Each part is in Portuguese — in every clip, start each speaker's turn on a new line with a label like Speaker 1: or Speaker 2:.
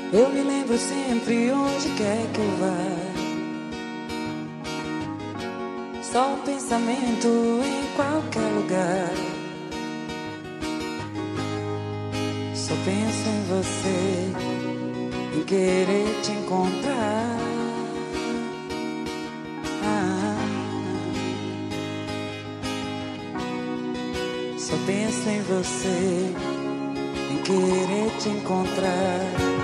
Speaker 1: Eu me lembro sempre onde quer que eu vá. Só um pensamento em qualquer lugar. Só penso em você, em querer te encontrar. Só penso em você, em querer te encontrar.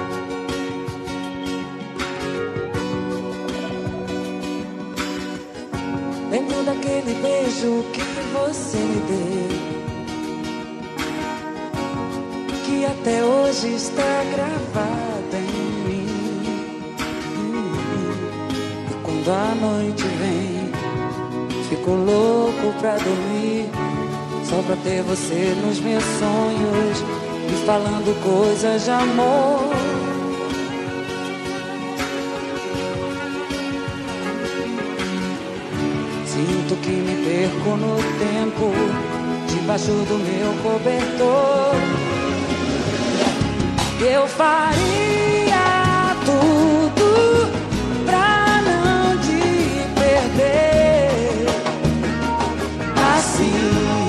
Speaker 1: Lembro daquele beijo que você me deu, que até hoje está gravado em mim. E quando a noite vem, fico louco pra dormir, só pra ter você nos meus sonhos e falando coisas de amor. Sinto que me perco no tempo, debaixo do meu cobertor. Eu faria tudo pra não te perder assim.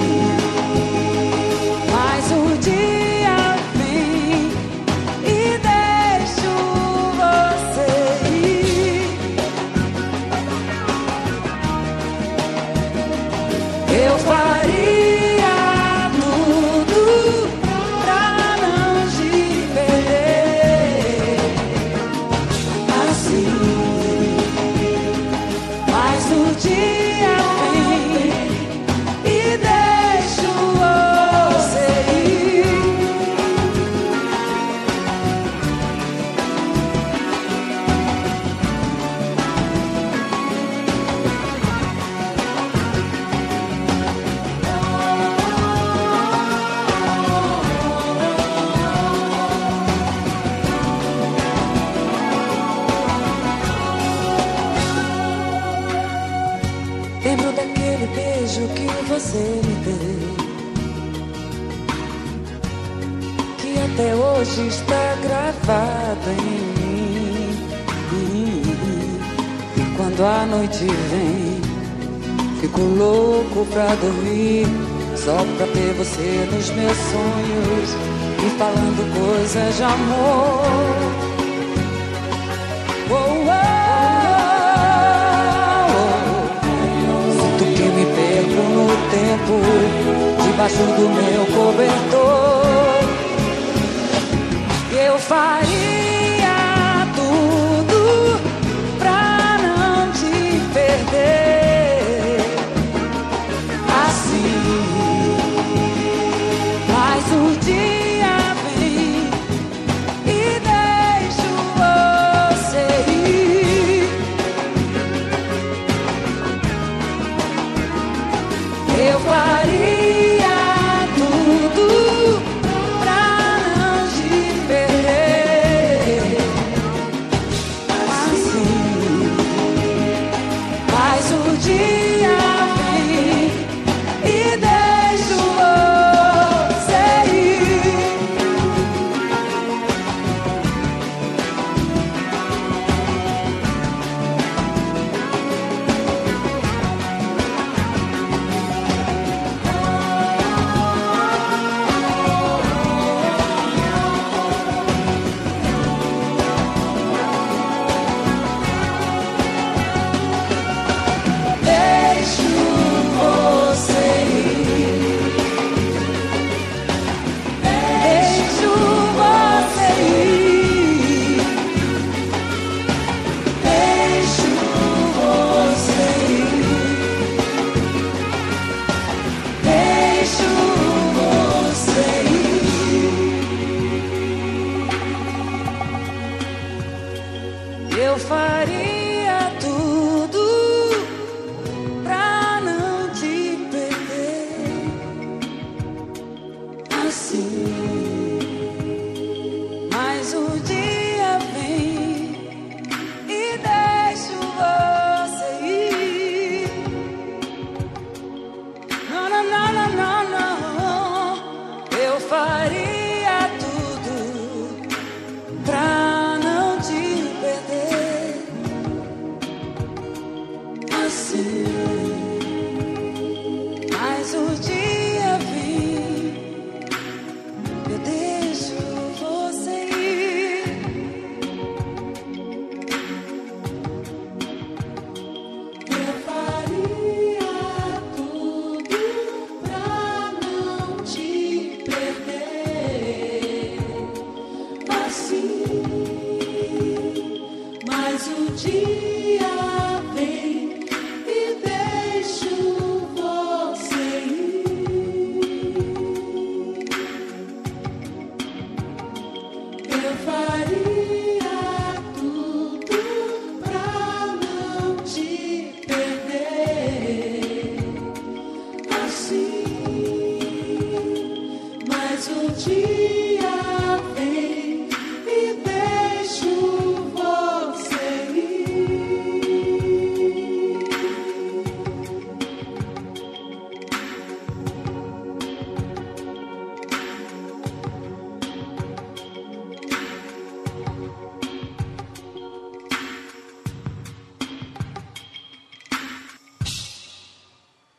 Speaker 1: Mas um dia vem e deixo você ir. Eu faria tudo pra não te perder assim. Mas um dia vem e deixo você ir. Lembro daquele beijo que você me deu, que até hoje está gravado em mim. E quando a noite vem, fico louco pra dormir, só pra ter você nos meus sonhos e falando coisas de amor. Oh, oh. No tempo, debaixo do meu cobertor, eu faria tudo pra não te perder assim. Mas um dia vem e deixo você ir. Eu faria tudo você.